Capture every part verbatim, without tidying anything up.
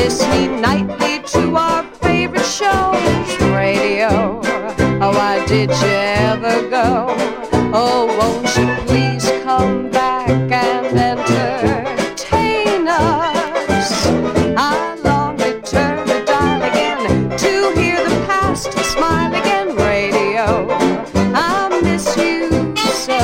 listening nightly to our favorite shows. Radio, oh, why did you ever go? Oh, won't you please come back and entertain us? I long to turn the dial again to hear the past smile again. Radio, I miss you so.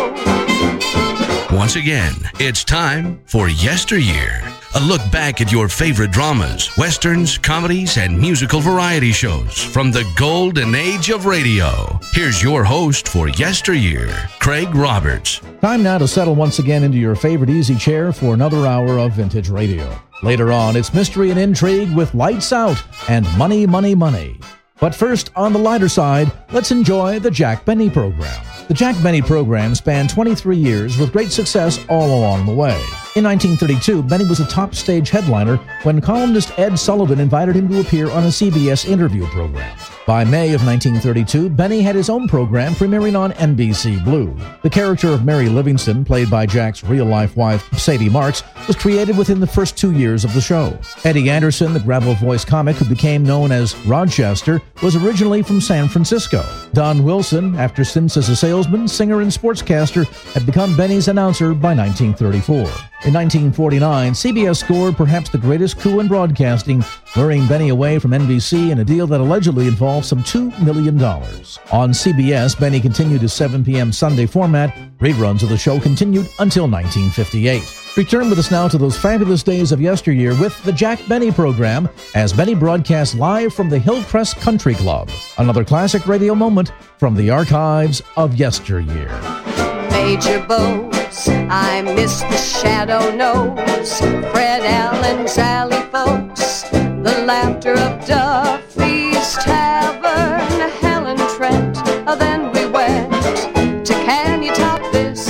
Once again, it's time for Yesteryear. A look back at your favorite dramas, westerns, comedies, and musical variety shows from the golden age of radio. Here's your host for Yesteryear, Craig Roberts. Time now to settle once again into your favorite easy chair for another hour of vintage radio. Later on, it's mystery and intrigue with Lights Out and Money, Money, Money. But first, on the lighter side, let's enjoy the Jack Benny program. The Jack Benny program spanned twenty-three years with great success all along the way. In nineteen thirty-two, Benny was a top stage headliner when columnist Ed Sullivan invited him to appear on a C B S interview program. By May of nineteen thirty-two, Benny had his own program premiering on N B C Blue. The character of Mary Livingston, played by Jack's real-life wife, Sadie Marks, was created within the first two years of the show. Eddie Anderson, the gravel voice comic who became known as Rochester, was originally from San Francisco. Don Wilson, after stints as a salesman, singer, and sportscaster, had become Benny's announcer by nineteen thirty-four. In nineteen forty-nine, C B S scored perhaps the greatest coup in broadcasting, luring Benny away from N B C in a deal that allegedly involved some two million dollars. On C B S, Benny continued his seven p.m. Sunday format. Reruns of the show continued until nineteen fifty-eight. Return with us now to those fabulous days of yesteryear with the Jack Benny program as Benny broadcasts live from the Hillcrest Country Club. Another classic radio moment from the archives of yesteryear. Major Bowes, I miss the Shadow Nose, Fred Allen's Alley folks, the laughter of Duffy's Tavern, Helen Trent. Oh, then we went to Can You Top This?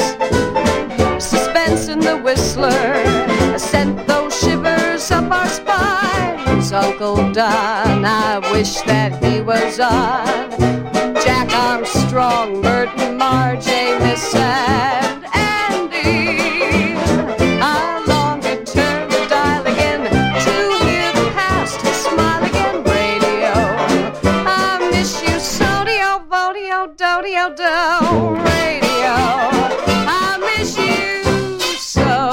Suspense in the Whistler sent those shivers up our spines. Uncle Don, I wish that he was on. Jack Armstrong, Merton, Marjay, Miss and Andy. I long to turn the dial again to hear the past smile again. Radio, I miss you so. Dio, vodio, dodio, do. Radio, I miss you so.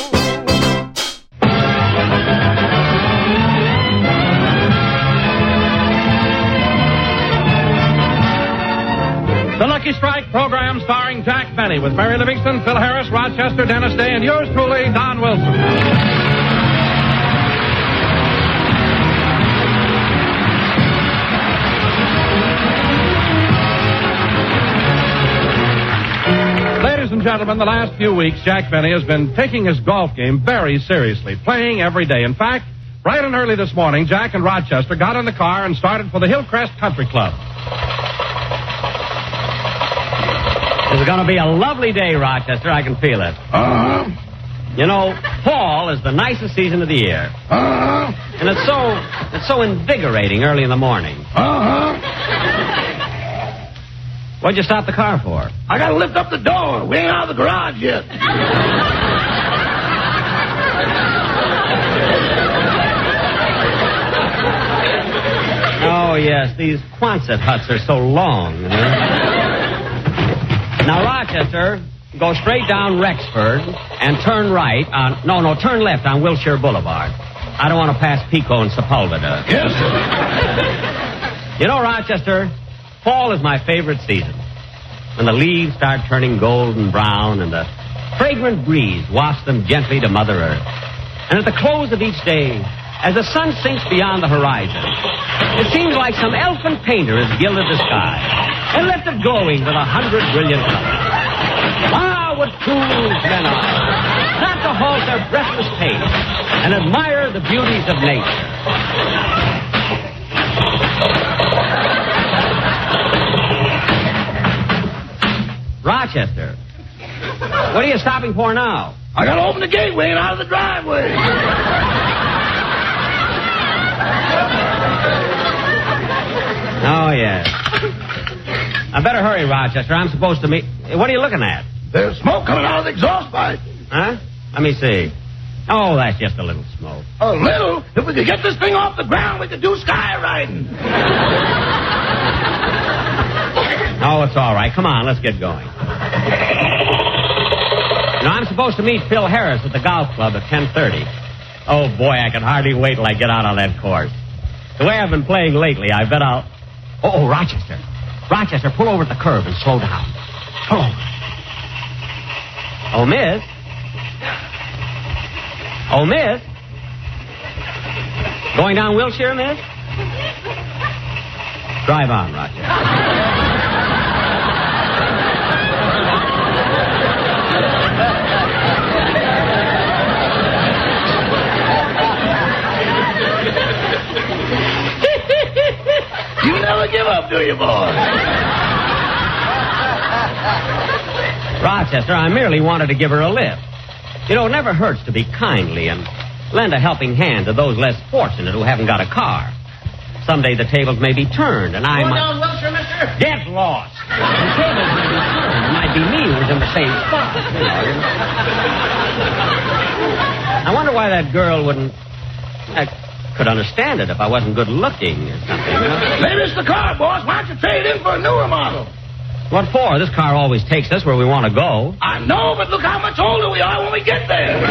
The Lucky Strike program starring Jack Benny with Mary Livingston, Phil Harris, Rochester, Dennis Day, and yours truly, Don Wilson. Ladies and gentlemen, the last few weeks, Jack Benny has been taking his golf game very seriously, playing every day. In fact, bright and early this morning, Jack and Rochester got in the car and started for the Hillcrest Country Club. This is going to be a lovely day, Rochester. I can feel it. Uh-huh. You know, fall is the nicest season of the year. Uh-huh. And it's so it's so invigorating early in the morning. Uh-huh. What'd you stop the car for? I got to lift up the door. We ain't out of the garage yet. Oh, yes, these Quonset huts are so long. You know? Now, Rochester, go straight down Rexford and turn right on... No, no, turn left on Wilshire Boulevard. I don't want to pass Pico and Sepulveda. Yes, sir. You know, Rochester, fall is my favorite season. When the leaves start turning golden brown and the fragrant breeze wafts them gently to Mother Earth. And at the close of each day, as the sun sinks beyond the horizon, it seems like some elfin painter has gilded the sky and left it glowing with a hundred brilliant colors. Ah, what fools men are, not to halt their breathless pace and admire the beauties of nature. Rochester, what are you stopping for now? I got to open the gate. We ain't out of the driveway. Oh, yes. I better hurry, Rochester. I'm supposed to meet... What are you looking at? There's smoke coming out of the exhaust pipe. Huh? Let me see. Oh, that's just a little smoke. A little? If we we could get this thing off the ground, we could do skywriting. Oh, it's all right. Come on, let's get going. Now, I'm supposed to meet Phil Harris at the golf club at ten thirty. Oh, boy, I can hardly wait till I get out on that course. The way I've been playing lately, I bet I'll... Oh, oh, Rochester. Rochester, pull over at the curb and slow down. Pull over. Oh, miss. Oh, miss. Going down Wilshire, miss? Drive on, Rochester. You never give up, do you, boy? Rochester, I merely wanted to give her a lift. You know, it never hurts to be kindly and lend a helping hand to those less fortunate who haven't got a car. Someday the tables may be turned, and I Going might... down Wilshire, mister? Get lost. The tables may be turned. It might be me who's in the same spot. You know. I wonder why that girl wouldn't... I could understand it if I wasn't good looking or something. You know? Maybe it's the car, boss. Why don't you trade in for a newer model? What for? This car always takes us where we want to go. I know, but look how much older we are when we get there.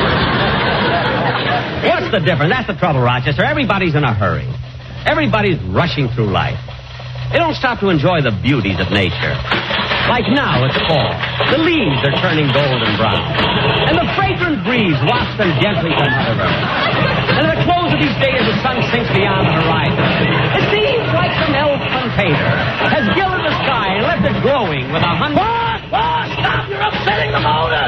What's the difference? That's the trouble, Rochester. Everybody's in a hurry. Everybody's rushing through life. They don't stop to enjoy the beauties of nature. Like now, it's fall. The leaves are turning golden brown. And the fragrant breeze wafts them gently to Mother Earth. And at the close of each day as the sun sinks beyond the horizon, it seems like some elfin painter has gilded the sky and left it glowing with a hundred... Boss, boss, stop! You're upsetting the motor!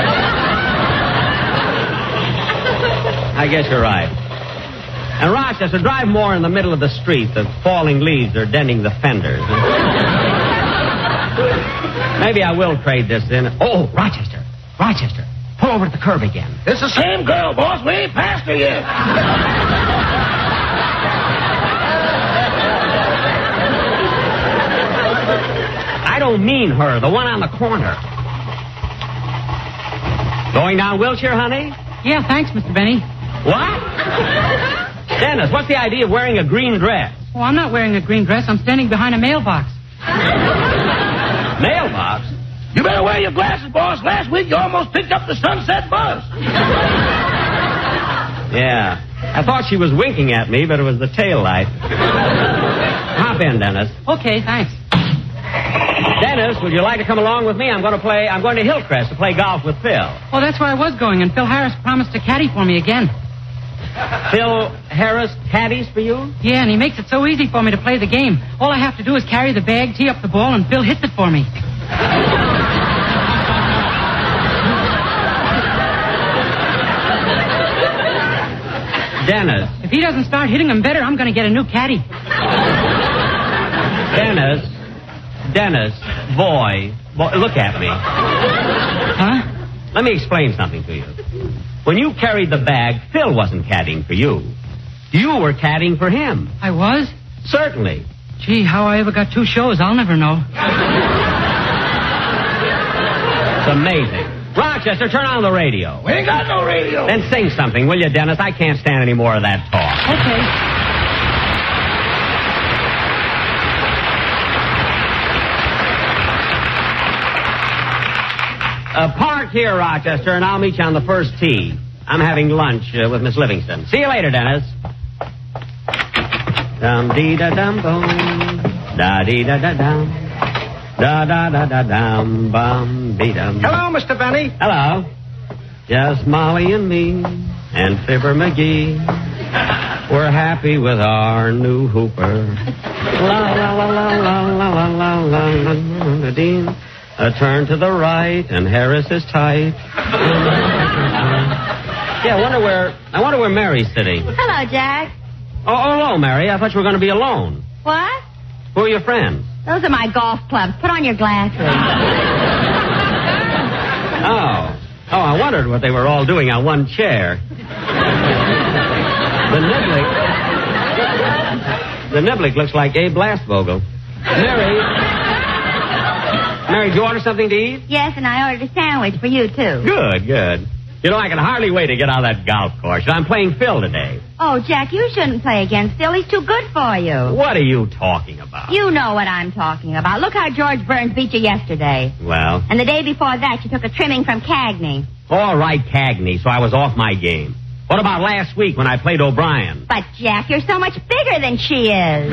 I guess you're right. And Rochester, drive more in the middle of the street. The falling leaves are denting the fenders. Maybe I will trade this in. Oh, Rochester. Rochester. Pull over at the curb again. It's the same girl, boss. We ain't past her yet. I don't mean her. The one on the corner. Going down Wilshire, honey? Yeah, thanks, Mister Benny. What? Dennis, what's the idea of wearing a green dress? Oh, I'm not wearing a green dress. I'm standing behind a mailbox. Mailbox? You better wear your glasses, boss. Last week you almost picked up the Sunset bus. Yeah. I thought she was winking at me, but it was the tail light. Hop in, Dennis. Okay, thanks. Dennis, would you like to come along with me? I'm going to play. I'm going to Hillcrest to play golf with Phil. Well, that's where I was going, and Phil Harris promised to caddy for me again. Phil Harris caddies for you? Yeah, and he makes it so easy for me to play the game. All I have to do is carry the bag, tee up the ball, and Phil hits it for me. Dennis. If he doesn't start hitting them better, I'm going to get a new caddy. Dennis. Dennis. Boy. Boy. Look at me. Huh? Let me explain something to you. When you carried the bag, Phil wasn't caddying for you. You were caddying for him. I was? Certainly. Gee, how I ever got two shows, I'll never know. It's amazing. Rochester, turn on the radio. We ain't got no radio. Then sing something, will you, Dennis? I can't stand any more of that talk. Okay. Uh, park here, Rochester, and I'll meet you on the first tee. I'm having lunch uh, with Miss Livingston. See you later, Dennis. Dum dee da dum boom, da dee da da dum, da da da da dum bum dee dum. Hello, Mister Benny. Hello. Just Molly and me and Fibber McGee. We're happy with our new hooper. La la la la la la la la la la dee. A turn to the right, and Harris is tight. Yeah, I wonder where. I wonder where Mary's sitting. Hello, Jack. Oh, oh, hello, Mary. I thought you were going to be alone. What? Who are your friends? Those are my golf clubs. Put on your glasses. Oh, oh, I wondered what they were all doing on one chair. The Niblick. The Niblick looks like Abe Blastvogel. Mary. Mary, did you order something to eat? Yes, and I ordered a sandwich for you, too. Good, good. You know, I can hardly wait to get on that golf course. I'm playing Phil today. Oh, Jack, you shouldn't play against Phil. He's too good for you. What are you talking about? You know what I'm talking about. Look how George Burns beat you yesterday. Well? And the day before that, you took a trimming from Cagney. All right, Cagney, so I was off my game. What about last week when I played O'Brien? But, Jack, you're so much bigger than she is.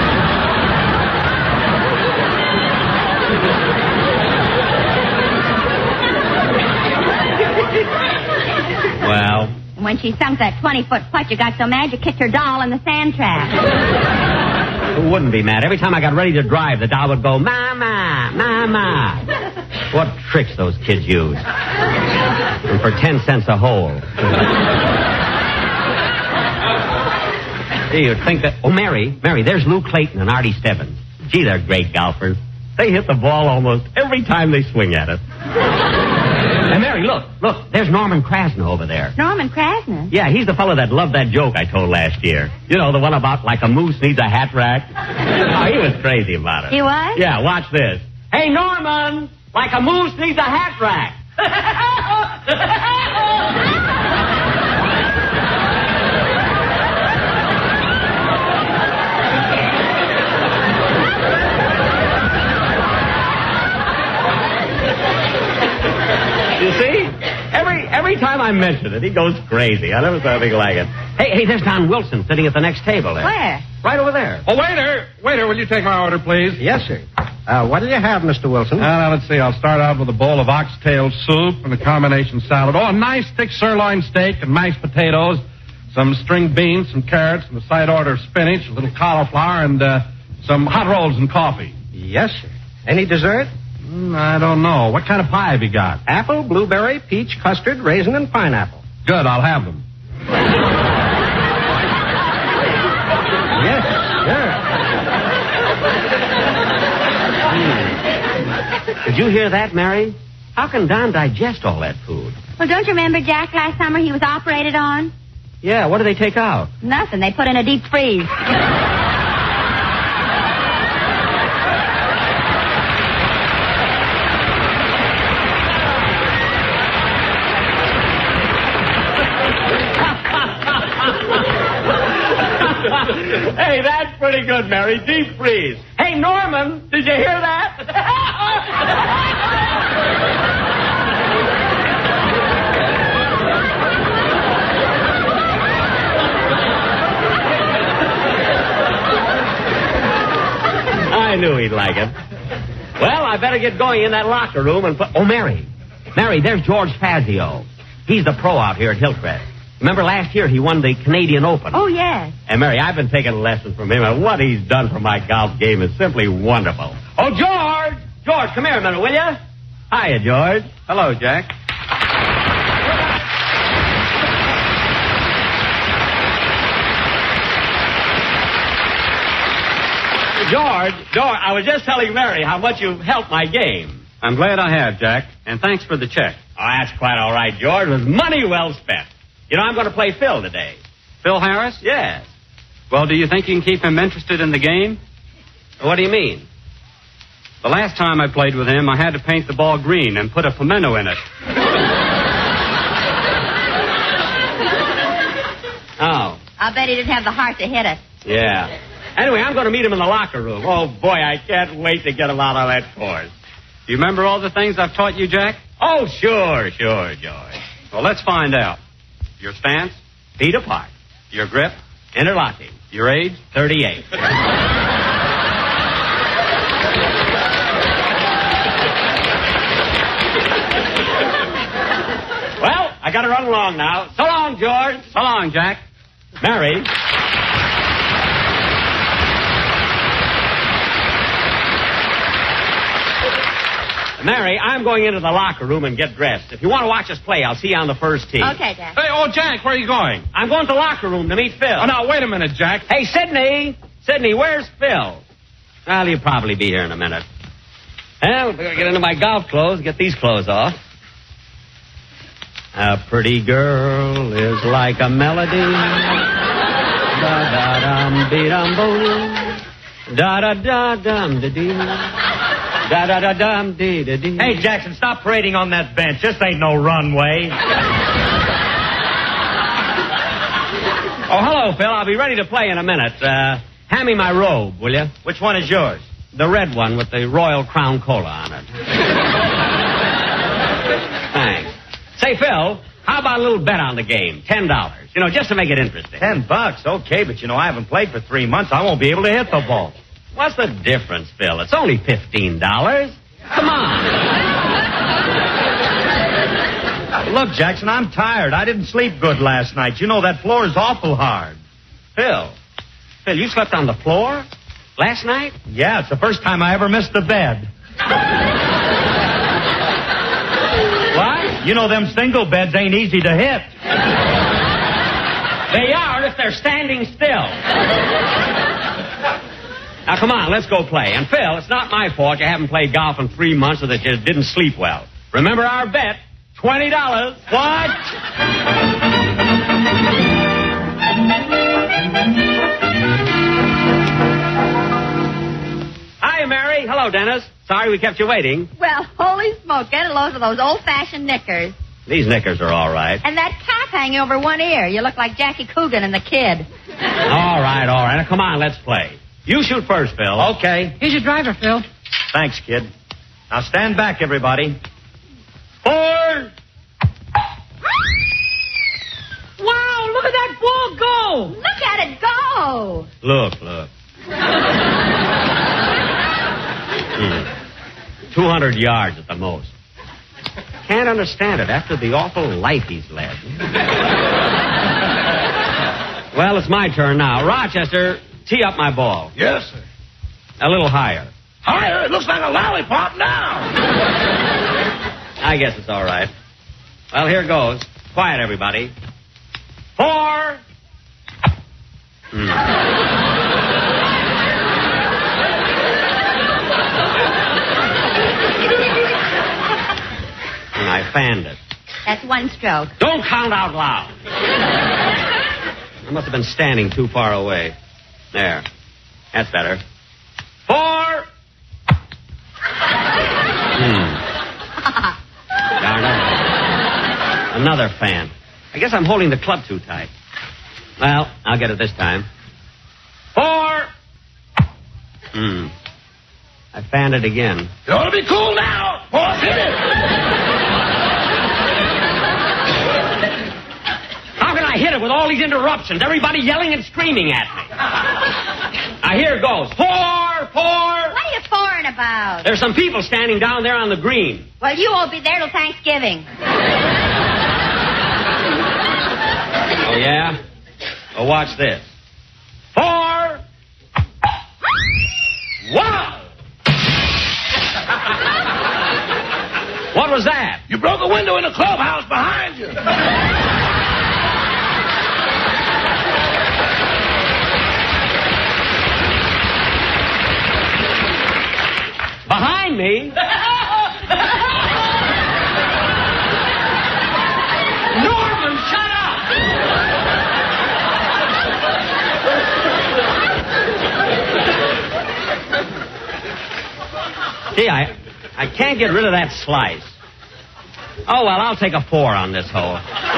Well? When she sunk that twenty-foot putt, you got so mad you kicked her doll in the sand trap. Who wouldn't be mad? Every time I got ready to drive, the doll would go, Mama, Mama. What tricks those kids use. And for ten cents a hole. You'd think that... Oh, Mary, Mary, there's Lou Clayton and Artie Stebbins. Gee, they're great golfers. They hit the ball almost every time they swing at it. And Mary, look, look, there's Norman Krasner over there. Norman Krasner? Yeah, he's the fellow that loved that joke I told last year. You know, the one about like a moose needs a hat rack. Oh, he was crazy about it. He was? Yeah, watch this. Hey, Norman, like a moose needs a hat rack. You see? Every every time I mention it, he goes crazy. I never saw anything like it. Hey, hey, there's Don Wilson sitting at the next table there. Where? Right over there. Oh, waiter! Waiter, will you take my order, please? Yes, sir. Uh, what do you have, Mister Wilson? Uh, now, let's see. I'll start out with a bowl of oxtail soup and a combination salad. Oh, a nice thick sirloin steak and mashed potatoes, some string beans, some carrots, and a side order of spinach, a little cauliflower, and uh, some hot rolls and coffee. Yes, sir. Any dessert? Mm, I don't know. What kind of pie have you got? Apple, blueberry, peach, custard, raisin, and pineapple. Good, I'll have them. Yes, sure. Hmm. Did you hear that, Mary? How can Don digest all that food? Well, don't you remember, Jack, last summer he was operated on? Yeah, what do they take out? Nothing. They put in a deep freeze. Hey, that's pretty good, Mary. Deep freeze. Hey, Norman, did you hear that? I knew he'd like it. Well, I better get going in that locker room and put... Oh, Mary. Mary, there's George Fazio. He's the pro out here at Hillcrest. Remember last year he won the Canadian Open? Oh, yes. And, Mary, I've been taking lessons from him, and what he's done for my golf game is simply wonderful. Oh, George! George, come here a minute, will you? Hiya, George. Hello, Jack. George, George, I was just telling Mary how much you've helped my game. I'm glad I have, Jack, and thanks for the check. Oh, that's quite all right, George. It was money well spent. You know, I'm going to play Phil today. Phil Harris? Yes. Well, do you think you can keep him interested in the game? What do you mean? The last time I played with him, I had to paint the ball green and put a pimento in it. Oh. I'll bet he didn't have the heart to hit it. Yeah. Anyway, I'm going to meet him in the locker room. Oh, boy, I can't wait to get him out on that course. Do you remember all the things I've taught you, Jack? Oh, sure, sure, George. Well, let's find out. Your stance? Feet apart. Your grip? Interlocking. Your age? thirty-eight. Well, I got to run along now. So long, George. So long, Jack. Mary. Mary, I'm going into the locker room and get dressed. If you want to watch us play, I'll see you on the first tee. Okay, Jack. Hey, oh, Jack, where are you going? I'm going to the locker room to meet Phil. Oh, now, wait a minute, Jack. Hey, Sidney. Sidney, where's Phil? Well, he'll probably be here in a minute. Well, I'm going to get into my golf clothes, get these clothes off. A pretty girl is like a melody. Da-da-dum-dee-dum-boom. Da-da-da-dum-da-dee. Da-da-da-dum-dee-da-dee. Hey, Jackson, stop parading on that bench. This ain't no runway. Oh, hello, Phil. I'll be ready to play in a minute. Uh, hand me my robe, will you? Which one is yours? The red one with the Royal Crown Cola on it. Thanks. Say, Phil, how about a little bet on the game? Ten dollars. You know, just to make it interesting. Ten bucks, okay, but you know, I haven't played for three months. I won't be able to hit the ball. What's the difference, Phil? It's only fifteen dollars. Come on. Look, Jackson, I'm tired. I didn't sleep good last night. You know, that floor is awful hard. Phil. Phil, you slept on the floor last night? Yeah, it's the first time I ever missed the bed. What? You know, them single beds ain't easy to hit. They are if they're standing still. Now, come on, let's go play. And, Phil, it's not my fault you haven't played golf in three months or that you didn't sleep well. Remember our bet? twenty dollars. What? Hi, Mary. Hello, Dennis. Sorry we kept you waiting. Well, holy smoke, get a load of those old-fashioned knickers. These knickers are all right. And that cap hanging over one ear. You look like Jackie Coogan and the kid. All right, all right. Now, come on, let's play. You shoot first, Phil. Okay. Here's your driver, Phil. Thanks, kid. Now stand back, everybody. Four. Wow, look at that ball go. Look at it go. Look, look. hmm. two hundred yards at the most. Can't understand it after the awful life he's led. Well, it's my turn now. Rochester, tee up my ball. Yes, sir. A little higher. Higher? It looks like a lollipop now. I guess it's all right. Well, here goes. Quiet, everybody. Four. Hmm. And I fanned it. That's one stroke. Don't count out loud. I must have been standing too far away. There. That's better. Four. Hmm. Darn it. Another fan. I guess I'm holding the club too tight. Well, I'll get it this time. Four. Hmm. I fanned it again. You ought to be cool now. Boss, hit it. How can I hit it with all these interruptions? Everybody yelling and screaming at me. Now, here goes. Four, four. What are you foreign about? There's some people standing down there on the green. Well, you won't be there till Thanksgiving. Oh, yeah? Well, watch this. Four. Wow! What was that? You broke a window in the clubhouse behind you. Behind me? Norman, shut up! Gee, I, I can't get rid of that slice. Oh, well, I'll take a four on this hole.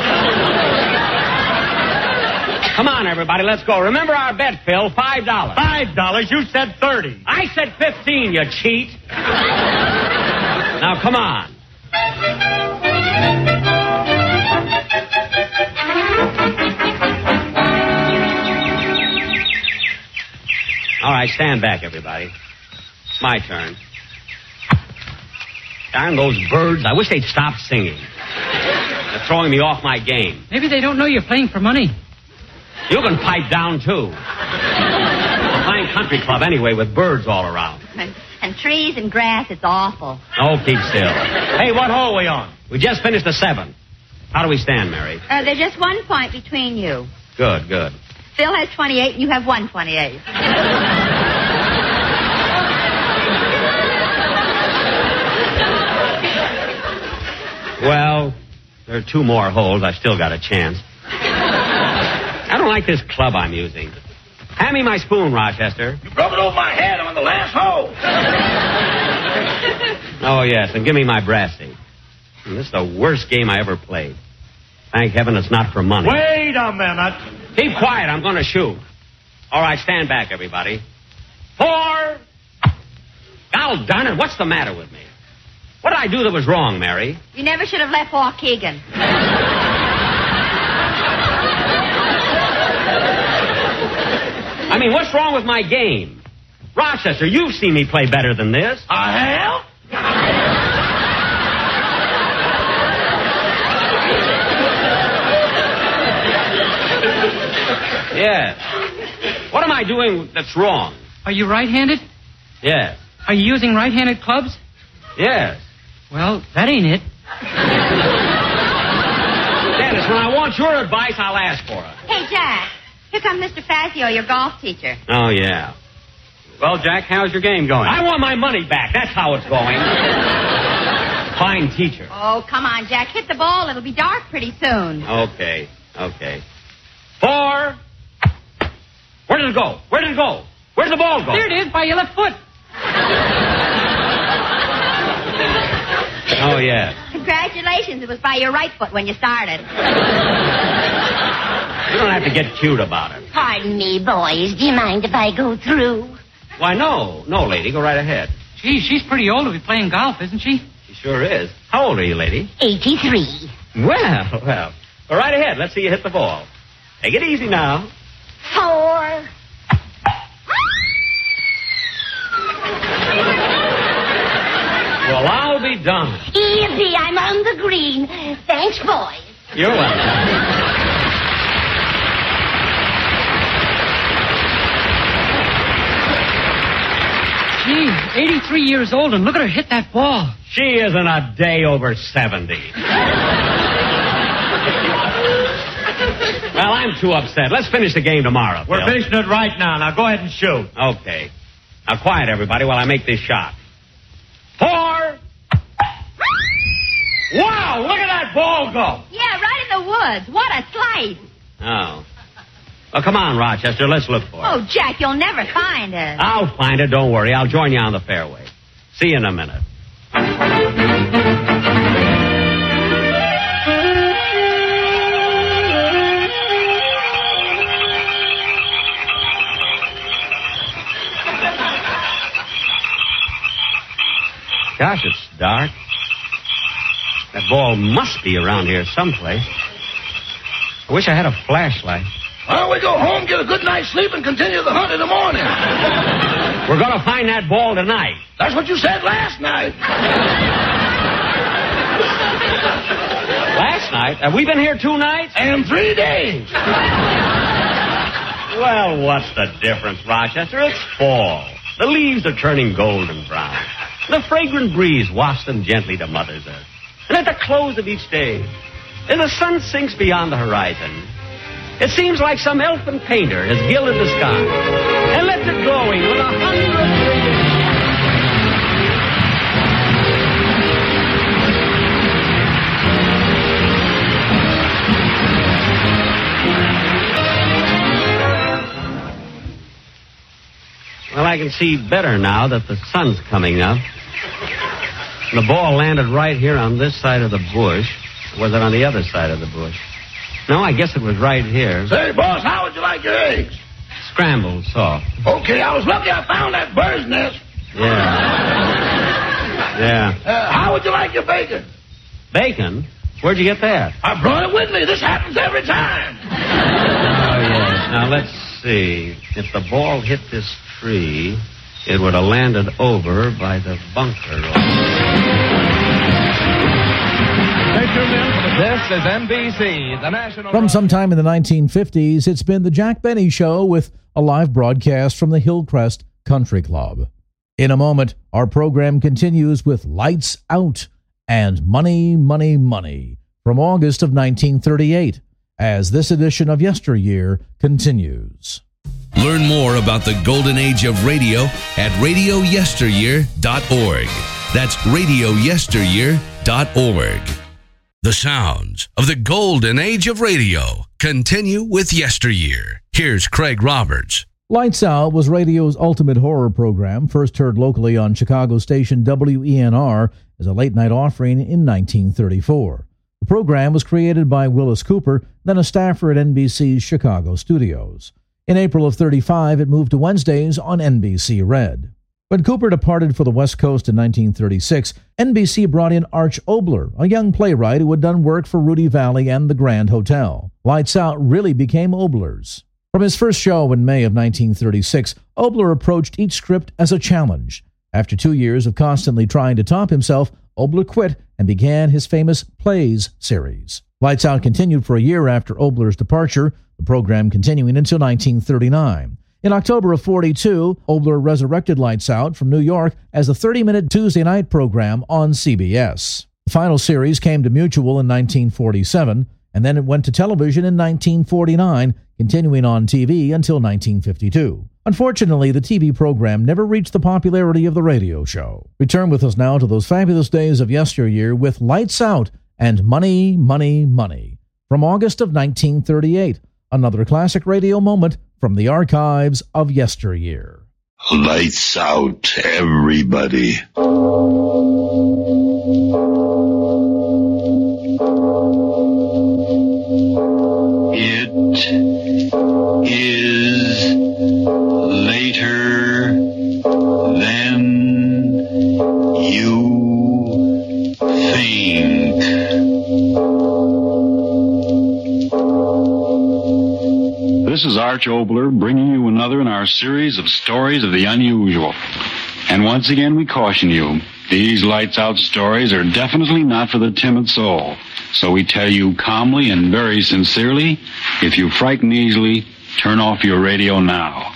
Come on, everybody, let's go. Remember our bet, Phil, five dollars. Five dollars? You said thirty. I said fifteen, you cheat. Now, come on. All right, stand back, everybody. It's my turn. Darn those birds. I wish they'd stop singing. They're throwing me off my game. Maybe they don't know you're playing for money. You can pipe down, too. A fine country club, anyway, with birds all around. And, and trees and grass, it's awful. Oh, keep still. Hey, what hole are we on? We just finished the seventh. How do we stand, Mary? Uh, there's just one point between you. Good, good. Phil has twenty-eight, and you have one twenty-eight. Well, there are two more holes. I still got a chance. I don't like this club I'm using. Hand me my spoon, Rochester. You broke it over my head on the last hole. Oh, yes, and give me my brassy. This is the worst game I ever played. Thank heaven it's not for money. Wait a minute. Keep quiet. I'm going to shoot. All right, stand back, everybody. Four. God darn it, what's the matter with me? What did I do that was wrong, Mary? You never should have left Waukegan. I mean, what's wrong with my game? Rochester, you've seen me play better than this. I have? Yes. What am I doing that's wrong? Are you right-handed? Yes. Are you using right-handed clubs? Yes. Well, that ain't it. Dennis, when I want your advice, I'll ask for it. Hey, Jack. Here comes Mister Fazio, your golf teacher. Oh, yeah. Well, Jack, how's your game going? I want my money back. That's how it's going. Fine teacher. Oh, come on, Jack. Hit the ball. It'll be dark pretty soon. Okay, okay. Four. Where did it go? Where did it go? Where did the ball go? There it is, by your left foot. Oh, yeah. Congratulations. It was by your right foot when you started. You don't have to get cute about it. Pardon me, boys. Do you mind if I go through? Why, no. No, lady. Go right ahead. Gee, she's pretty old to be playing golf, isn't she? She sure is. How old are you, lady? eighty-three. Well, well. Go right ahead. Let's see you hit the ball. Take it easy now. Four. Well, I'll be done. Easy. I'm on the green. Thanks, boys. You're welcome. Gee, eighty-three years old, and look at her hit that ball. She isn't a day over seventy. Well, I'm too upset. Let's finish the game tomorrow, We're Bill. finishing it right now. Now go ahead and shoot. Okay. Now, quiet, everybody, while I make this shot. Four. Wow, look at that ball go. Yeah, right in the woods. What a slice. Oh. Well, come on, Rochester. Let's look for it. Oh, Jack, you'll never find it. I'll find it. Don't worry. I'll join you on the fairway. See you in a minute. Gosh, it's dark. That ball must be around here someplace. I wish I had a flashlight. Why don't we go home, get a good night's sleep, and continue the hunt in the morning? We're going to find that ball tonight. That's what you said last night. Last night? Have we been here two nights? And three days. Well, what's the difference, Rochester? It's fall. The leaves are turning golden brown. The fragrant breeze wafts them gently to Mother's Earth. And at the close of each day, as the sun sinks beyond the horizon, it seems like some elfin painter has gilded the sky and left it glowing with a hundred brilliant... Well, I can see better now that the sun's coming up. The ball landed right here on this side of the bush. Or was it on the other side of the bush? No, I guess it was right here. Say, boss, how would you like your eggs? Scrambled soft. Okay, I was lucky I found that bird's nest. Yeah. Yeah. Uh, how would you like your bacon? Bacon? Where'd you get that? I brought it with me. This happens every time. Oh, yes. Now, let's see. If the ball hit this tree, it would have landed over by the bunker. This is N B C, the national... From sometime in the nineteen fifties, it's been the Jack Benny Show with a live broadcast from the Hillcrest Country Club. In a moment, our program continues with Lights Out and Money, Money, Money from August of nineteen thirty-eight, as this edition of Yesteryear continues. Learn more about the golden age of radio at radio yesteryear dot org. That's radio yesteryear dot org. The sounds of the golden age of radio continue with Yesteryear. Here's Craig Roberts. Lights Out was radio's ultimate horror program, first heard locally on Chicago station W E N R as a late-night offering in nineteen thirty-four. The The program was created by Willis Cooper, then a staffer at N B C's Chicago studios. In April of thirty-five, it moved to Wednesdays on N B C Red. When Cooper departed for the West Coast in nineteen thirty-six, N B C brought in Arch Obler, a young playwright who had done work for Rudy Valley and the Grand Hotel. Lights Out really became Obler's. From his first show in May of nineteen thirty-six, Obler approached each script as a challenge. After two years of constantly trying to top himself, Obler quit and began his famous Plays series. Lights Out continued for a year after Obler's departure, the program continuing until nineteen thirty-nine. In October of forty-two, Obler resurrected Lights Out from New York as a thirty-minute Tuesday night program on C B S. The final series came to Mutual in nineteen forty-seven, and then it went to television in nineteen forty-nine, continuing on T V until nineteen fifty-two. Unfortunately, the T V program never reached the popularity of the radio show. Return with us now to those fabulous days of yesteryear with Lights Out and Money, Money, Money from August of nineteen thirty-eight. Another classic radio moment from the archives of yesteryear. Lights out, everybody. It is later than you think. This is Arch Obler bringing you another in our series of stories of the unusual. And once again we caution you, these Lights Out stories are definitely not for the timid soul. So we tell you calmly and very sincerely, if you frighten easily, turn off your radio now.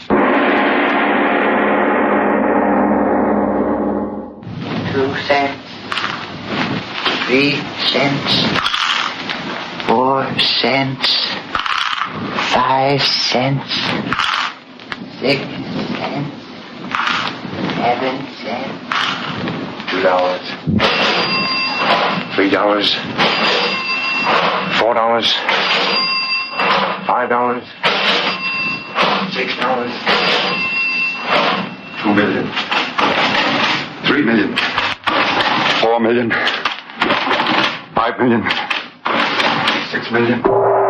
Two cents, three cents, four cents, five cents, six cents, seven cents, two dollars, three dollars, four dollars, five dollars, six dollars, two million, three million, four million, five million, six million.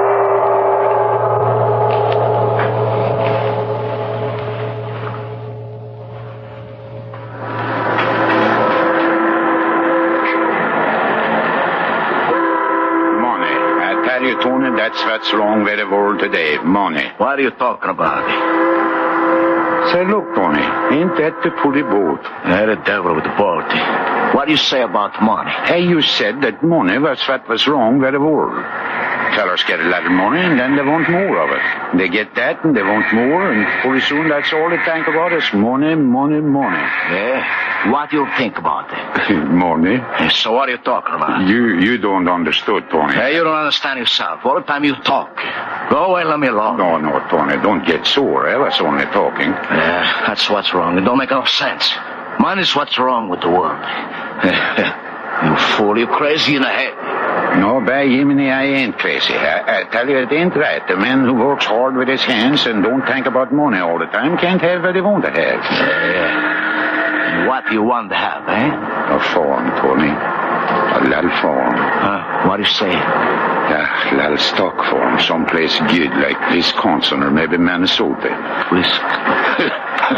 Tony, that's what's wrong with the world today. Money. What are you talking about? Say, look, Tony, ain't that the pretty boat? Yeah, the devil with the boat. What do you say about money? Hey, you said that money was what was wrong with the world. Fellas get a lot of money, and then they want more of it. They get that, and they want more, and pretty soon that's all they think about is money, money, money. Yeah? What do you think about that? Money. So what are you talking about? You you don't understand, Tony. Hey, you don't understand yourself. All the time you talk. Go away, let me alone. No, no, Tony, don't get sore. I was only talking. Yeah, that's what's wrong. It don't make no sense. Money's what's wrong with the world. You fool, you're crazy in the head. No, by Jiminy, I ain't crazy. I, I tell you, it ain't right. The man who works hard with his hands and don't think about money all the time can't have what he want to have. Yeah. And what do you want to have, eh? A farm, Tony. A little farm. Huh? What do you say? A little stock farm, someplace good, like Wisconsin or maybe Minnesota. Wisconsin?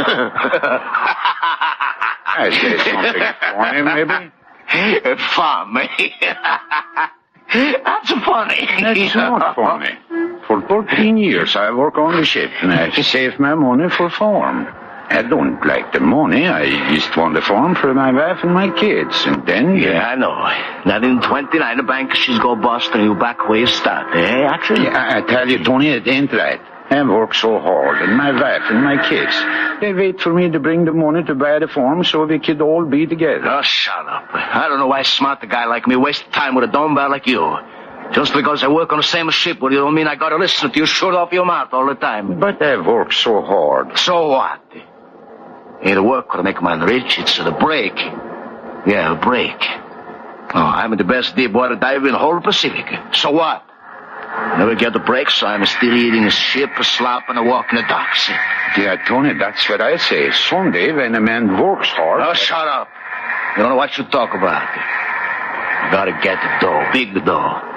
I say something funny, maybe? A farm, eh? That's funny. That's not funny. For thirteen years I work on the ship and I save my money for farm. I don't like the money. I just want the farm for my wife and my kids. And then... Yeah, I know. Now in twenty-nine, the bank she's go bust and you back where you start, eh, actually? Yeah, I tell you, Tony, it ain't right. I work so hard, and my wife and my kids, they wait for me to bring the money to buy the farm so we could all be together. Oh, shut up. I don't know why a smart guy like me wastes time with a dumb guy like you. Just because I work on the same ship with you don't mean I gotta listen to you shoot off your mouth all the time. But I work so hard. So what? Ain't a work to make a man rich, it's the break. Yeah, a break. Oh, I'm the best deep water diver in the whole Pacific. So what? Never get the break, so I'm still eating a ship, a slop, and a walk in the docks. Yeah, Tony, that's what I say. Someday, when a man works hard... Oh, shut up. You don't know what you talk about. You gotta get the dough, big dough.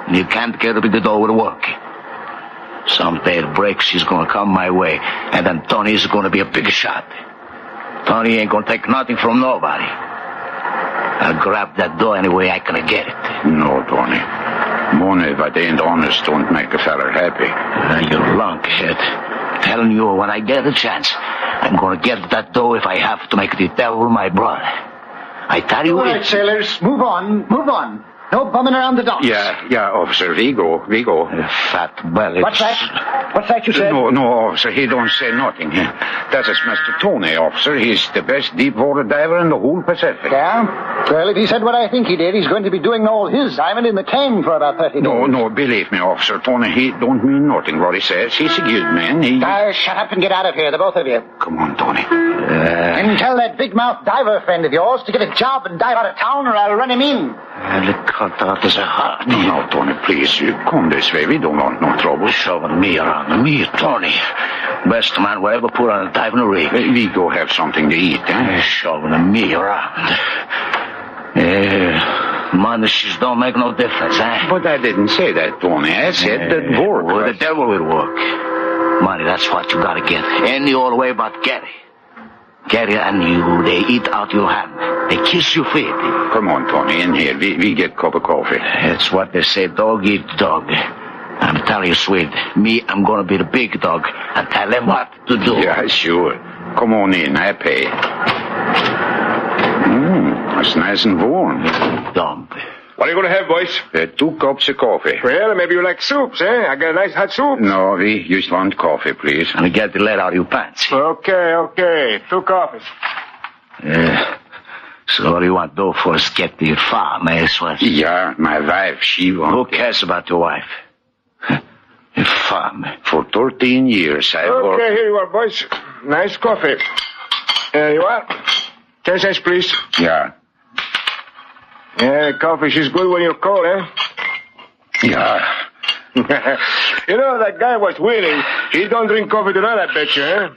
and you can't get up in the door with work. Someday the breaks is gonna come my way, and then Tony's gonna be a big shot. Tony ain't gonna take nothing from nobody. I'll grab that door any way I can get it. No, Tony. Money that ain't honest don't make a feller happy. Uh, you lunkhead. Telling you, when I get a chance, I'm gonna get that dough if I have to make the devil my brother. I tell you All right, it... sailors, move on, move on. No bumming around the docks. Yeah, yeah, officer, we go, we go. Uh, fat belly. What's that? What's that you said? No, no, officer, he don't say nothing. That is Mister Tony, officer. He's the best deep-water diver in the whole Pacific. Yeah? Well, if he said what I think he did, he's going to be doing all his diving in the Thames for about thirty days. No, no, believe me, officer. Tony, he don't mean nothing what he says. He's a good man. He... Uh, shut up and get out of here, the both of you. Come on, Tony. Uh, and tell that big-mouth diver friend of yours to get a job and dive out of town, or I'll run him in. Uh, cut out his heart. No, no, Tony, please. You come this way. We don't want no trouble. Shoving me around. Me, Tony. Best man we ever put on a diving rig. Uh, we go have something to eat, eh? Shoving me around. Uh, Monishes don't make no difference, eh? But I didn't say that, Tony. I said that work. Well, the devil will work. Money, that's what you gotta get. Any old way but Gary. Gary and you, they eat out your hand. They kiss your feet. Come on, Tony, in here. We, we get a cup of coffee. That's what they say, dog eat dog. I'm telling you, sweet, me, I'm gonna be the big dog and tell them what to do. Yeah, sure. Come on in, I pay. Mmm, that's nice and warm. Dump. What are you going to have, boys? Uh, two cups of coffee. Well, maybe you like soups, eh? I got a nice hot soup. No, we just want coffee, please. And get the lead out of your pants. Okay, okay. Two coffees. Yeah. So what do you want to do for us get the farm, eh, Swanson? Yeah, my wife, she wants... Who cares about your wife? A farm. For thirteen years, I've Okay, worked... here you are, boys. Nice coffee. There you are. Ten cents, please. Yeah. Yeah, coffee, she's good when you're cold, eh? Yeah. You know, that guy was winning. He don't drink coffee tonight, I bet you, eh?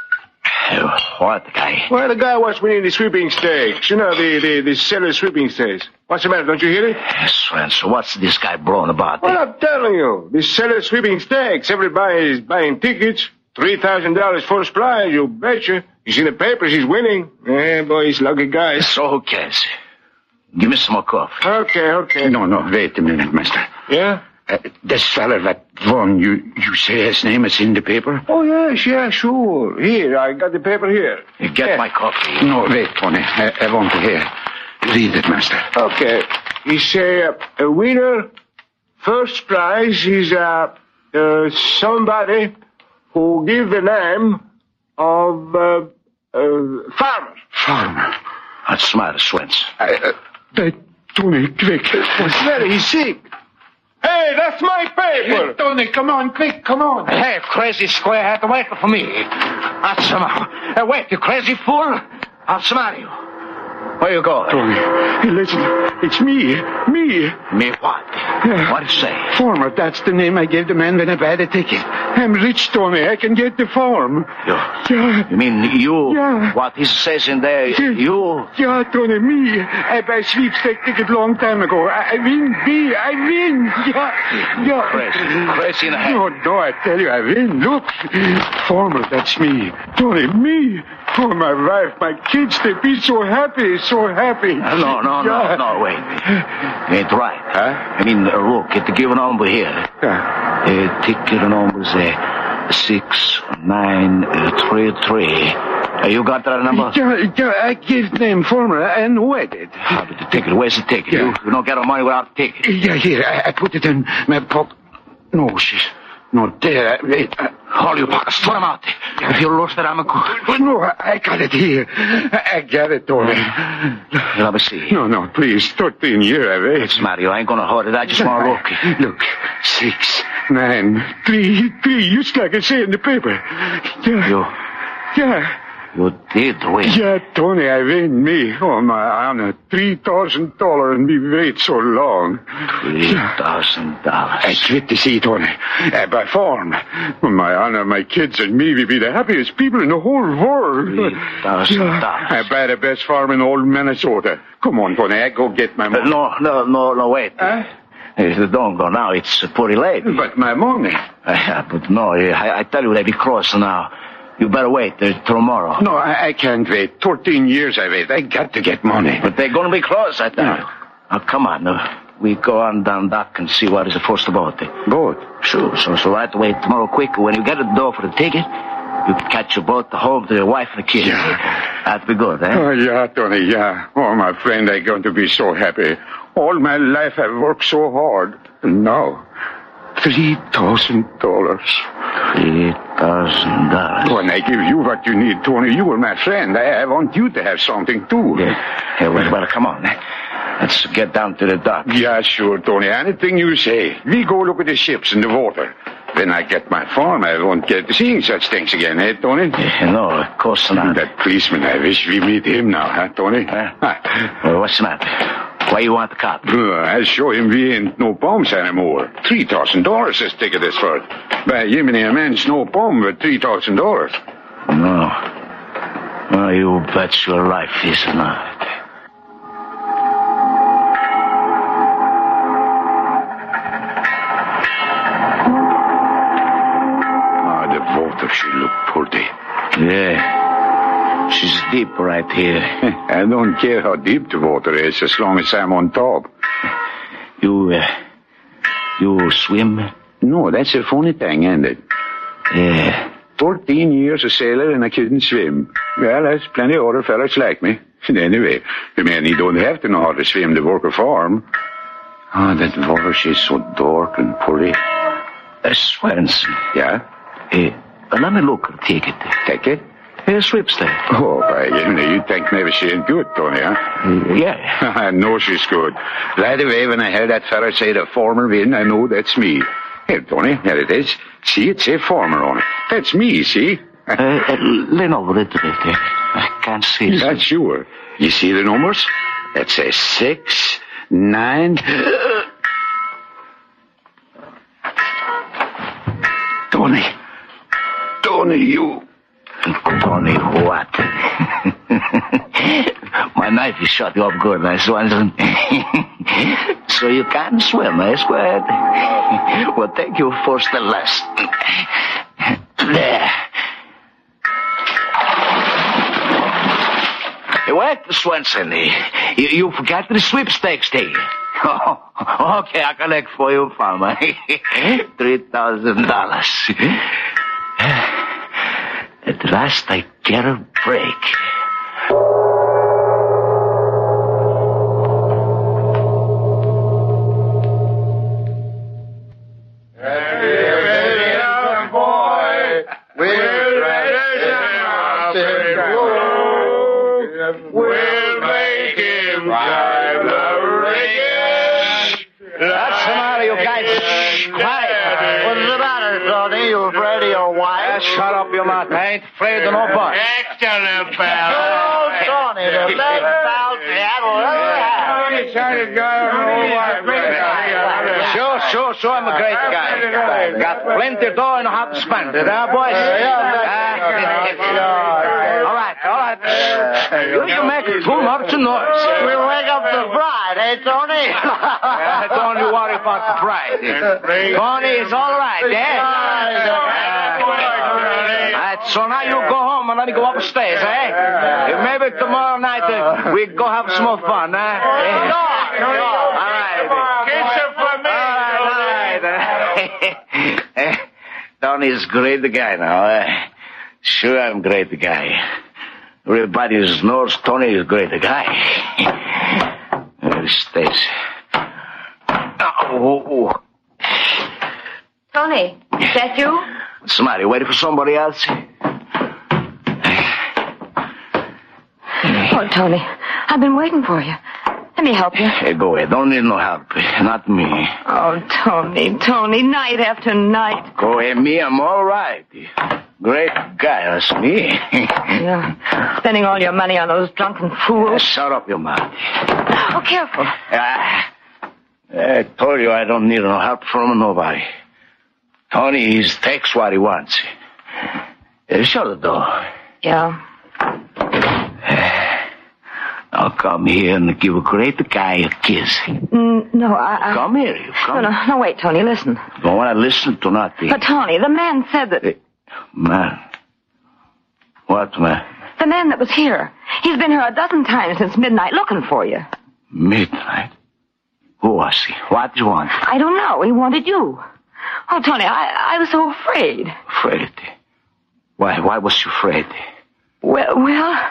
What guy? Well, the guy was winning the sweeping stakes. You know, the, the, the seller sweeping stakes. What's the matter? Don't you hear it? Yes, Swanson, what's this guy blowing about? Well, I'm telling you. The seller sweeping stakes. Everybody is buying tickets. three thousand dollars first prize, you betcha. He's in the papers, he's winning. Yeah, boy, he's a lucky guy. So who cares? Give me some more coffee. Okay, okay. No, no, wait a minute, mister. Yeah? Uh, this fella that won, you, you say his name is in the paper? Oh, yes, yeah, sure. Here, I got the paper here. You get yeah. my coffee. No, wait, Tony. I, I want to hear. Read it, master. Okay. He say, uh, a winner, first prize is uh, uh, somebody who give the name of uh, uh, farmer. Farmer? That's smart, Swanson. I, uh, that, Tony, quick. What's the matter? He's sick. Hey, that's my paper. Hey, Tony, come on, quick, come on. Hey, crazy square hat, wait for me. That's somehow. Hey, wait, you crazy fool. I'll smart you. Where you going? Tony, hey, listen, it's me, me. Me what? Yeah. What do you say? Farmer, that's the name I gave the man when I bought the ticket. I'm rich, Tony. I can get the farm. You? Yeah. You mean you? Yeah. What he says in there, yeah. you? Yeah, Tony, me. I buy sweepstake ticket long time ago. I, I win, me. I win. Yeah, yeah. Crazy, crazy in the head. No, no, I tell you, I win. Look. Farmer, that's me. Tony, me. Oh, my wife, my kids, they be so happy, so happy. Uh, no, no, yeah. no, no, wait. You ain't right. Huh? I mean, uh, look, at the given number here. Yeah. Uh, ticket numbers, uh, six, nine, uh, three, three. Uh, you got that number? Yeah, yeah, I gave name Farmer and waited. How did the ticket? Where's the ticket? Yeah. You, you don't get our money without the ticket. Yeah, here, I, I put it in my pocket. No, she's not there. Wait. Uh, All your pockets, throw them out. If you lost it, I'm a good. No, I, I got it here. I, I got it, Tony. Let me see. No, no, please. thirteen years, I wait. What's the matter? I ain't gonna hurt it. I just want to look. Look, six, nine, three, three, just like I say in the paper. Yeah. You? Yeah. You did win. Yeah, Tony, I win, me. Oh, my honor. Three thousand dollars and we wait so long. Three thousand dollars. I quit the sea, Tony. I buy farm. Oh, my honor, my kids and me, we be the happiest people in the whole world. Three thousand dollars. Yeah, I buy the best farm in old Minnesota. Come on, Tony, I go get my money. Uh, no, no, no, no, wait. Huh? Don't go now. It's uh, pretty late. But my money. Uh, but no, I, I tell you, they be close now. You better wait uh, tomorrow. No, I, I can't wait. Fourteen years I wait. I got to get money. But they're going to be close, I tell No. you. Now, come on. Uh, we go on down dock and see what is the first about it. Boat? Sure. So, so right away tomorrow quick. When you get at the door for the ticket, you can catch your boat home to your wife and the kids. Yeah. That'd be good, eh? Oh, yeah, Tony, yeah. Oh, my friend, I'm going to be so happy. All my life I've worked so hard. And now, three thousand dollars. Three thousand dollars. When I give you what you need, Tony, you are my friend. I, I want you to have something, too. Yeah. Yeah, well, well, come on. Let's get down to the dock. Yeah, sure, Tony. Anything you say. We go look at the ships in the water. When I get my farm, I won't get to seeing such things again, eh, Tony? Yeah, no, of course not. That policeman, I wish we meet him now, huh, Tony? Uh, well, what's the matter? Why you want the cop? Uh, I'll show him we ain't no bombs anymore. Three thousand dollars this ticket is for. By Jiminy, a man's no bomb with three thousand dollars. No. Well, you bet your life is not. Water, she look pretty. Yeah. She's deep right here. I don't care how deep the water is as long as I'm on top. You, uh, you swim? No, that's a funny thing, isn't it? Yeah. Fourteen years a sailor and I couldn't swim. Well, there's plenty of other fellas like me. Anyway, the man, he don't have to know how to swim to work a farm. Ah, oh, that water, she's so dark and pretty. Uh, Swenson. Yeah? Uh, let me look at the ticket. Ticket? Here, sweeps there. Oh, by Jiminy, you think maybe she ain't good, Tony, huh? Uh, yeah. I know she's good. Right away, when I heard that fella say the farmer win, I know that's me. Here, Tony, there it is. See, it say farmer on it. That's me, see? uh, uh, lean over a little bit there. I can't see. That's sure. You see the numbers? That says six, nine... Tony. Tony, you... Tony, what? My knife is shot you up good, my Swanson. So you can swim, eh, Squad? Well, thank you first and last. There. Hey, wait, Swanson. You, you forgot the sweepstakes day. Oh, okay, I collect for you, farmer. Three thousand dollars. At last I get a break. We'll make him drive the rigging. What's the matter, you guys? Quiet. What's the matter, Tony? You afraid of your wife? Shut up, you mouth. I ain't afraid of no butt. Excellent, pal. Oh, Tony, the best pal ever Sure, sure, sure, I'm a great guy. Got plenty of dough and know how to spend it, huh, boys? All right, all right. You, you make too much noise. We'll wake up the bride, eh, Tony? uh, don't you worry about the bride. Tony, it's all right, eh? All right, so now you go home and let me go upstairs, eh? Maybe tomorrow night uh, we go have some more fun, eh? Yeah. All right. Kiss her for me. All right. Tony's a great guy now, eh? Sure, I'm a great guy. Everybody knows Tony is a great guy. There he stays. Oh, oh. Tony, is that you? What's the matter? You waiting for somebody else? Oh, Tony, I've been waiting for you. Let me help you. Hey, go ahead. Don't need no help. Not me. Oh, Tony, Tony, night after night. Go ahead, me. I'm all right. Great guy, that's me. You're spending all your money on those drunken fools. Shut up your mouth. Oh, careful. Uh, I told you I don't need no help from nobody. Tony, he takes what he wants. Uh, shut the door. Yeah. Now come here and give a great guy a kiss. Mm, no, I, I... Come here, you come. No, no, no, wait, Tony, listen. Don't want to listen to nothing. But, Tony, the man said that... Hey, man. What, man? The man that was here. He's been here a dozen times since midnight looking for you. Midnight? Who was he? What did you want? I don't know. He wanted you. Oh, Tony, I, I was so afraid. Afraid? Why, why was you afraid? Well, well...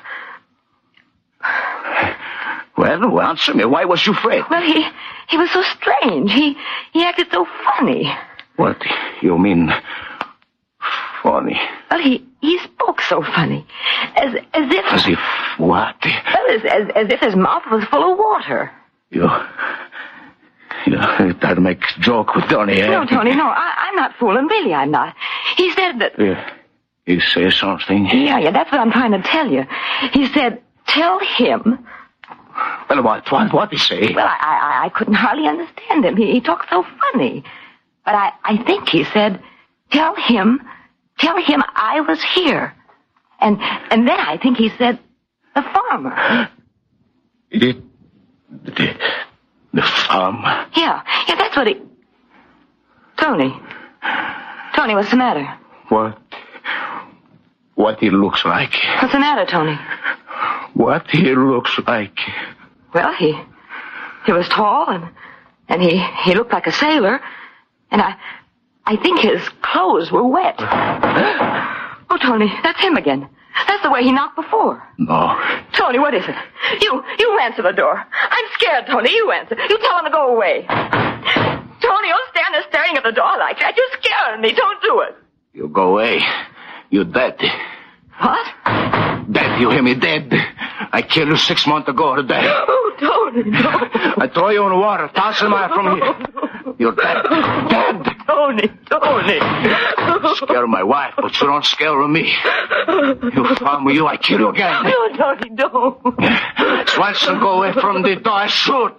Well, answer me. Why was you afraid? Well, he he was so strange. He he acted so funny. What? You mean funny? Well, he he spoke so funny, as as if as if what? Well, as as, as if his mouth was full of water. You you try to make a joke with Tony, eh? No, Tony, no. I, I'm not fooling. Really, I'm not. He said that. Yeah. He say something. Yeah, yeah. That's what I'm trying to tell you. He said, "Tell him." Well, what, what, what did he say? Well, I, I, I couldn't hardly understand him. He, he talked so funny. But I, I think he said, tell him, tell him I was here. And, and then I think he said, the farmer. It, the, the farmer? Yeah, yeah, that's what he... Tony. Tony, what's the matter? What? What he looks like? What's the matter, Tony? What he looks like. Well, he he was tall and and he he looked like a sailor, and I I think his clothes were wet. Oh, Tony, that's him again. That's the way he knocked before. No. Tony, what is it? You you answer the door. I'm scared, Tony. You answer. You tell him to go away. Tony, don't stand there staring at the door like that. You're scaring me. Don't do it. You go away. You're dead. What? Dead, you hear me? Dead. I killed you six months ago today. Oh, Tony, no. I throw you in the water, toss him out from here. You're dead. Dead. Tony, Tony. Scare my wife, but you don't scare me. You found me, you, I kill you again. No, Tony, don't. Swanson, go away from the door, I shoot.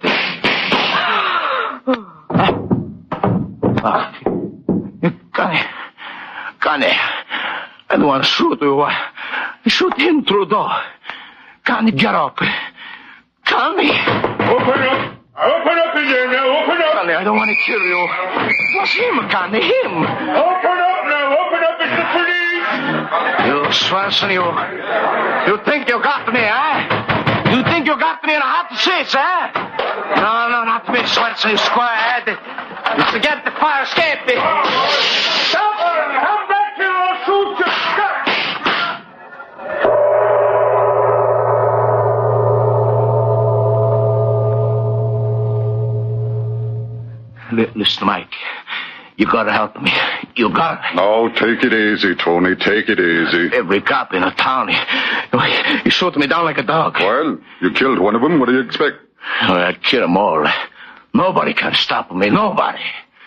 Oh. Connie. Connie. I don't want to shoot you. I shoot him through the door. Connie, get up. Connie. Open up. Open up in there now. Open up. Connie, I don't want to kill you. What's him, Connie? Him. Open up now. Open up. It's the police. You, Swanson, you... You think you got me, eh? You think you got me in a hot seat, eh? No, no, not me, Swanson, you squarehead. You forget the fire escape. Stop! Come back here or I'll shoot you. Listen, Mike, you gotta help me. You got it. No, take it easy, Tony. Take it easy. Every cop in the town, he, he shot me down like a dog. Well, you killed one of them. What do you expect? Oh, I'd kill them all. Nobody can stop me. Nobody.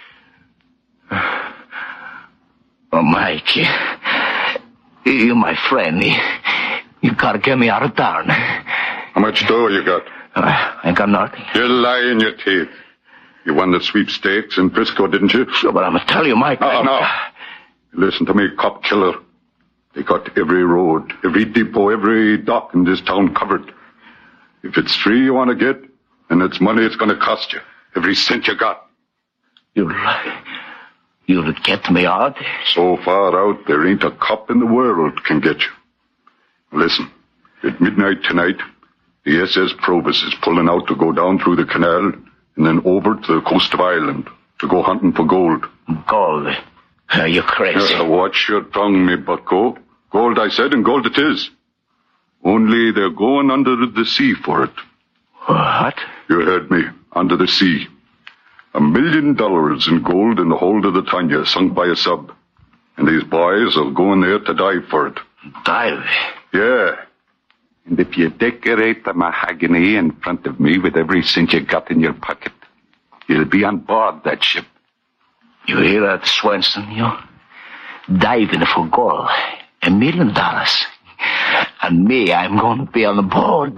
Oh, Mike, you, you're my friend. You, you gotta get me out of town. How much dough you got? Uh, I ain't got nothing. You lie in your teeth. You won the sweepstakes in Frisco, didn't you? Sure, but I'm gonna tell you, Mike. No, no. Listen to me, cop killer. They got every road, every depot, every dock in this town covered. If it's free you want to get, and it's money it's going to cost you. Every cent you got. You'll, you'll get me out? So far out, there ain't a cop in the world can get you. Listen, at midnight tonight, the S S Probus is pulling out to go down through the canal and then over to the coast of Ireland to go hunting for gold. Gold? Are you crazy? Uh, watch your tongue, me bucko. Gold, I said, and gold it is. Only they're going under the sea for it. What? You heard me. Under the sea. A million dollars in gold in the hold of the Tanya, sunk by a sub. And these boys are going there to dive for it. Dive? Yeah. And if you decorate the mahogany in front of me with every cent you got in your pocket, you'll be on board that ship. You hear that, Swanson? You diving for gold. A million dollars. And me, I'm going to be on the board.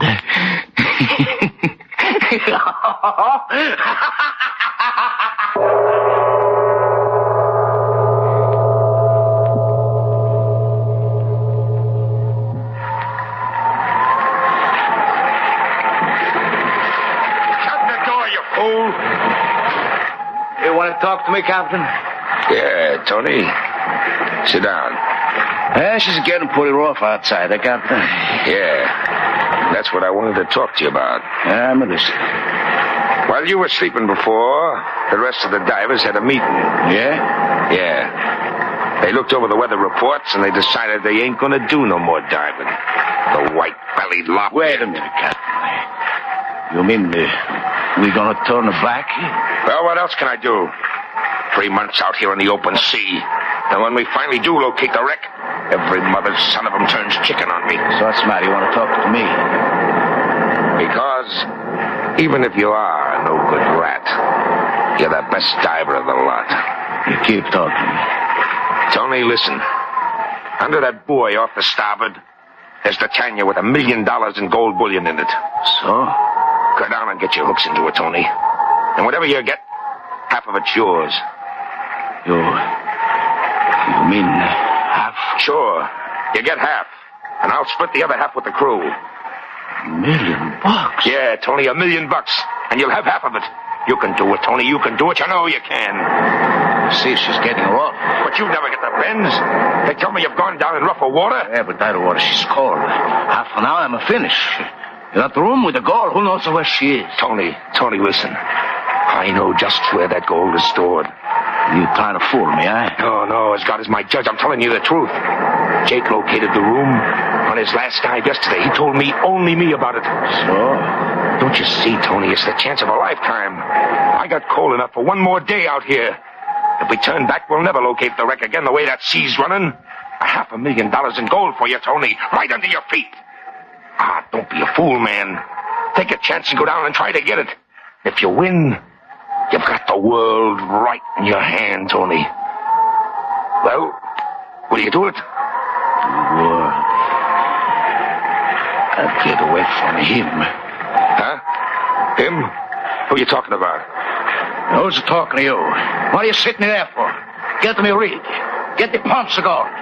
Captain? Yeah, Tony. Sit down. Yeah, she's getting pretty rough outside, eh, Captain? Yeah. That's what I wanted to talk to you about. Yeah, I'm listening. While you were sleeping before, the rest of the divers had a meeting. Yeah? Yeah. They looked over the weather reports, and they decided they ain't gonna do no more diving. The white-bellied lop. Wait a minute, Captain. You mean uh, we gonna turn her back? Well, what else can I do? Three months out here in the open sea. And when we finally do locate the wreck, every mother's son of them turns chicken on me. So what's the matter? You want to talk to me? Because even if you are a no-good rat, you're the best diver of the lot. You keep talking. Tony, listen. Under that buoy off the starboard, there's the Tanya with a million dollars in gold bullion in it. So? Go down and get your hooks into it, Tony. And whatever you get, half of it's yours. You... You mean half? Sure. You get half. And I'll split the other half with the crew. A million bucks? Yeah, Tony, a million bucks. And you'll have half of it. You can do it, Tony. You can do it. You know you can. See, she's getting rough. But you never get the bends. They tell me you've gone down in rougher water. Yeah, but that water, she's cold. Half an hour, I'm a finish. In that room with the gold, who knows where she is? Tony, Tony, listen. I know just where that gold is stored. You trying to fool me, eh? No, no, as God is my judge, I'm telling you the truth. Jake located the room on his last dive yesterday. He told me, only me about it. So? Don't you see, Tony, it's the chance of a lifetime. I got cold enough for one more day out here. If we turn back, we'll never locate the wreck again the way that sea's running. A half a million dollars in gold for you, Tony, right under your feet. Ah, don't be a fool, man. Take a chance and go down and try to get it. If you win, you've got the world right in your hand, Tony. Well, will you do it? The world. I'll get away from him. Huh? Him? Who are you talking about? Who's talking to you? What are you sitting there for? Get me a rig. Get the pumps of gold.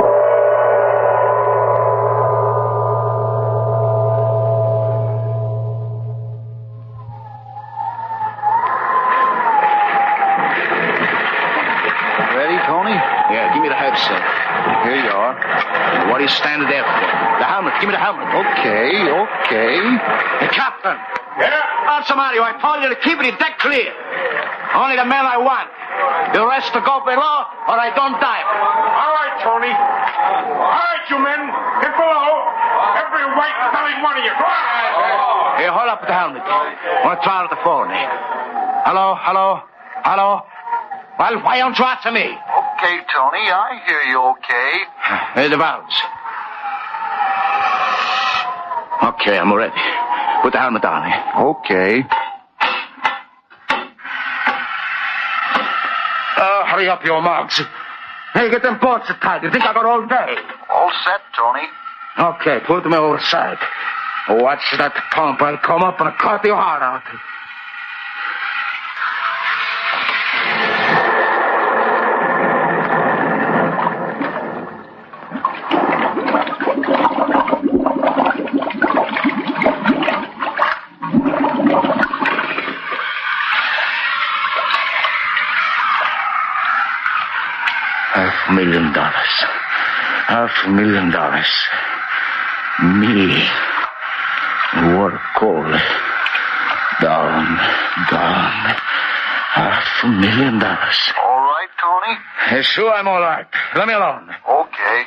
Here you are. What are you standing there for? The helmet. Give me the helmet. Okay, okay. Hey, Captain. Yeah? What's the matter? I told you to keep the deck clear. Only the men I want. The rest to go below, or I don't dive. All right, Tony. All right, you men. Get below. Every white-bellied one of you. Go on. Hey, hold up with the helmet. I want to try out the phone. Hello, hello, hello. Well, why don't you answer me? Okay, Tony, I hear you okay. Hey, the valves. Okay, I'm ready. Put the helmet on. Okay. Uh, hurry up, you mugs. Hey, get them boats tied. You think I got all day? All set, Tony. Okay, put them over the side. Watch that pump. I'll come up and cut your heart out. Half a million dollars. Half a million dollars. Me. Water cold. Down, down. Half a million dollars. All right, Tony? Hey, sure, I'm all right. Let me alone. Okay.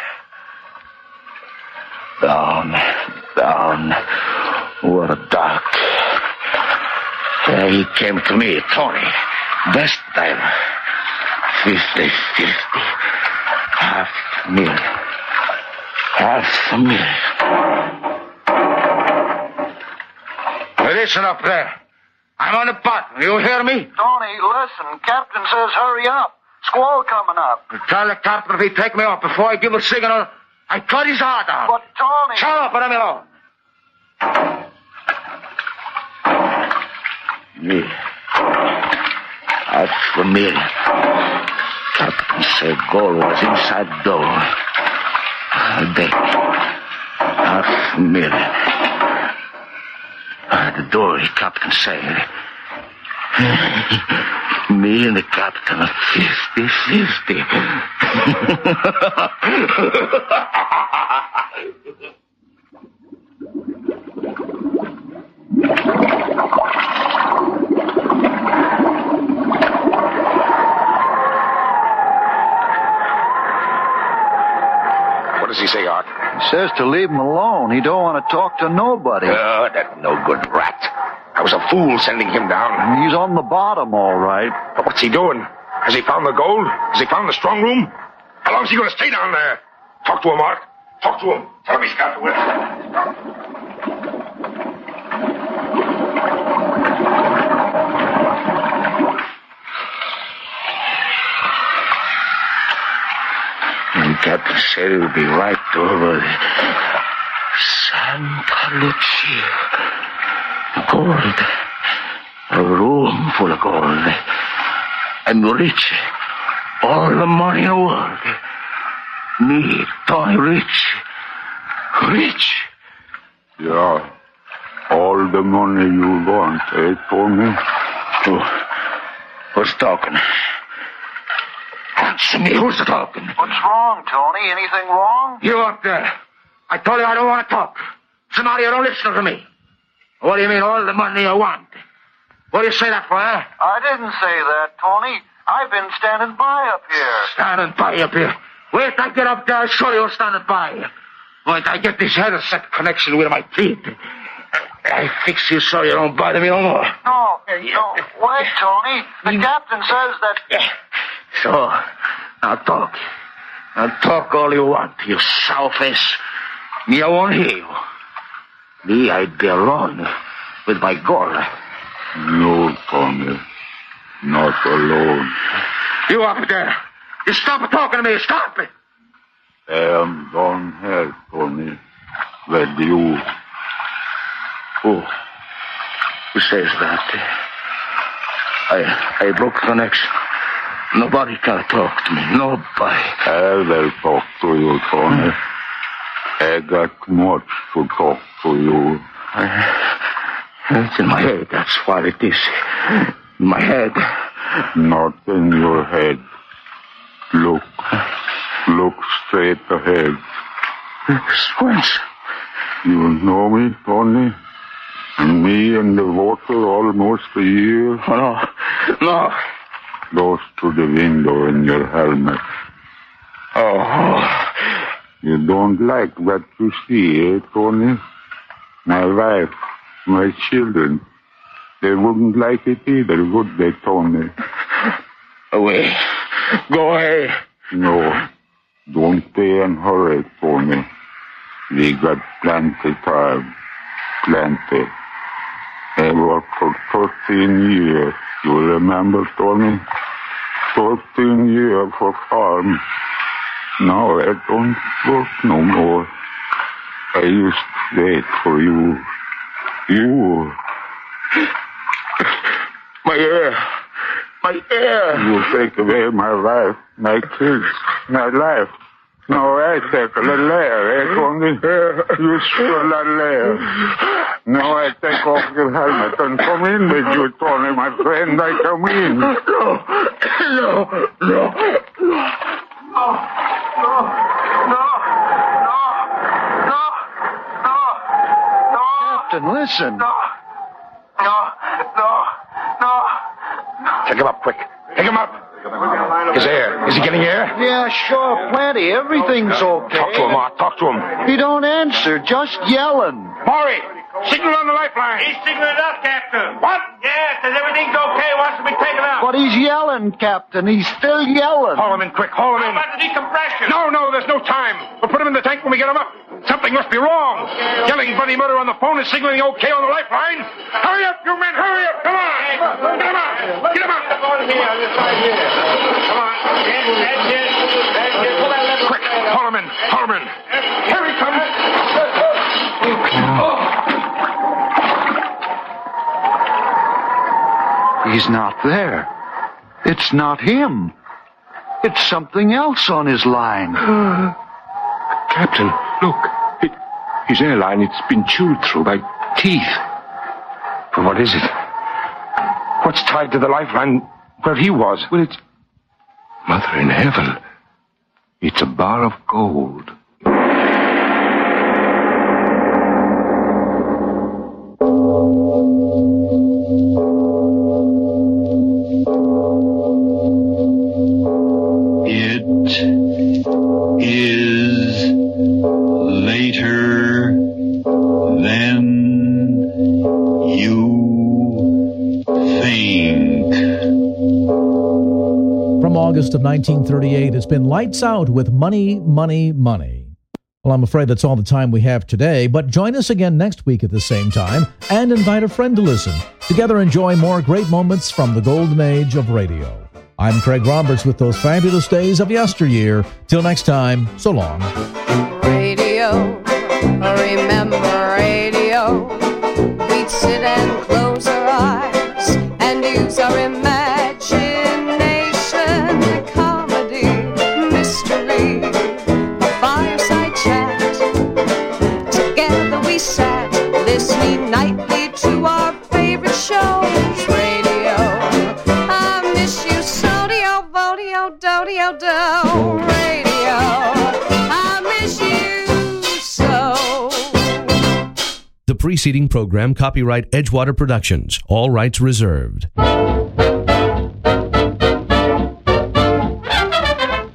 Down, down. What a dark. Yeah, he came to me, Tony. Best diver. Fifty, fifty. Half a million. Half a million. Listen up there. I'm on the bottom. You hear me? Tony, listen. Captain says hurry up. Squall coming up. Tell the captain if he take me off before I give a signal, I cut his heart out. But, Tony... Shut up and let me alone. Me. Half a million. Captain said gold was inside the door. A deck. Half a million. Uh, the door, the captain said. Me and the captain are fifty-fifty. What does he say, Art? He says to leave him alone. He don't want to talk to nobody. Oh, that no good rat. I was a fool sending him down. He's on the bottom, all right. But what's he doing? Has he found the gold? Has he found the strong room? How long is he going to stay down there? Talk to him, Art. Talk to him. Tell him he's got to win. The captain said it would be right over the Santa Lucia. Gold. A room full of gold. And rich. All the money in the world. Me, Tony, rich. Rich. Yeah. All the money you want, eh, Tony? Who? Who's talking? Answer me, who's talking? What's wrong, Tony? Anything wrong? You up there. I told you I don't want to talk. Somebody, you don't listen to me. What do you mean, all the money you want? What do you say that for, eh? I didn't say that, Tony. I've been standing by up here. Standing by up here? Wait till I get up there, I'll show you standing by. Wait till I get this head set connection with my teeth. I fix you so you don't bother me no more. No, no, wait, Tony. The captain says that... So, now talk. Now talk all you want, you sour-face. Me, I won't hear you. Me, I'd be alone with my gold. No, Tony. Not alone. You up there. You stop talking to me. Stop it. I am down here, Tony. With you. Who? Who says that? I, I broke the connection. Nobody can talk to me. Nobody. I will talk to you, Tony. I got much to talk to you. I, it's in my head. That's what it is. In my head. Not in your head. Look. Look straight ahead. Squinch. You know me, Tony? And me in the water almost a year? Oh, no. No. Close to the window in your helmet. Oh. You don't like what you see, eh, Tony? My wife, my children, they wouldn't like it either, would they, Tony? Away. Go away. No. Don't be in a hurry, Tony. We got plenty time. Plenty. I worked for thirteen years. You remember, Tony? thirteen years for farm. Now I don't work no more. I used to wait for you. You. My ear. My ear. You take away my wife, my kids, my life. Now I take a little air, eh, Tony? You steal that air. Now I take off your helmet and come in with you, Tony, my friend. I come in. No, no, no, no. No, no, no, no, no, no. Captain, listen. No, no, no, no. Take him up, quick. Take him up. His air. Is he getting air? Yeah, sure, plenty. Everything's okay. Talk to him, Art. Talk to him. He don't answer, just yelling. Maury, signal on the lifeline. He's signaling up, Captain. What? Yeah, says everything's okay. Wants to be taken out. But he's yelling, Captain. He's still yelling. Haul him in quick. Haul him in. How about the decompression? No, no, there's no time. We'll put him in the tank when we get him up. Something must be wrong. Okay, okay. Yelling bloody murder on the phone and signaling okay on the lifeline. Hurry up, you men. Hurry up. Come on. Get him out. Get him out. Come on here. On this side here. Come on. That's it. That's it. Pull that lever. Quick. Haul him in. Haul him in. Here he comes. He's not there. It's not him. It's something else on his line. Uh, Captain, look. It, his airline, it's been chewed through by teeth. But what is it? What's tied to the lifeline where he was? Well, it's... Mother in heaven. It's a bar of gold. It is later than you think. From August of nineteen thirty-eight, it's been Lights Out with Money, Money, Money. Well, I'm afraid that's all the time we have today, but join us again next week at the same time and invite a friend to listen. Together enjoy more great moments from the golden age of radio. I'm Craig Roberts with those fabulous days of yesteryear. Till next time, so long. Radio, remember radio. We'd sit and close our eyes and use our imagination. Comedy, mystery, a fireside chat. Together we sat, listening nightly to our favorite shows. Radio, I miss you so. Do-do, radio, I miss you so. The preceding program, copyright Edgewater Productions, all rights reserved.